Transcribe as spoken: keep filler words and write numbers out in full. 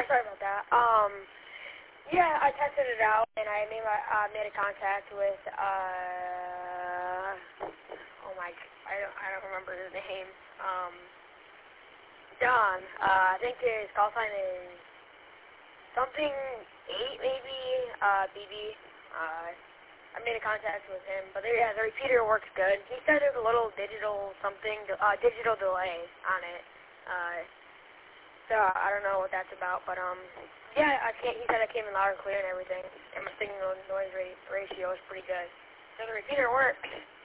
sorry about that. Um, yeah, I tested it out, and I made my uh, made a contact with uh, oh my, I don't I don't remember his name. Um, Don. Uh, I think his call sign is something eight maybe. Uh, B B. Uh, I made a contact with him, but there, yeah, the repeater works good. He said there's a little digital something, uh, digital delay on it. Uh, so I don't know what that's about, but um, yeah, I can't. He said it came in loud and clear and everything, and my signal noise rate ratio is pretty good. So the repeater works.